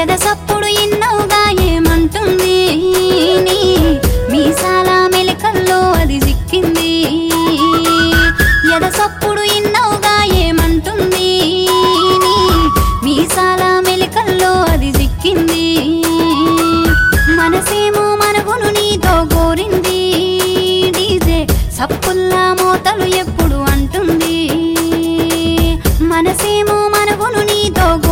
ఎద సప్పుడు ఇన్నవుగా ఏమంటుంది నీ మీసాల మెలికల్లో అది సిక్కింది ఎద సప్పుడు ఇన్నవుగా ఏమంటుంది నీ మీసాల మెలికల్లో అది సిక్కింది మనసేమో మనగును నీతో కోరింది డీజే సప్పుల్లా మోతలు ఎప్పుడు అంటుంది మనసేమో మనగును నీతో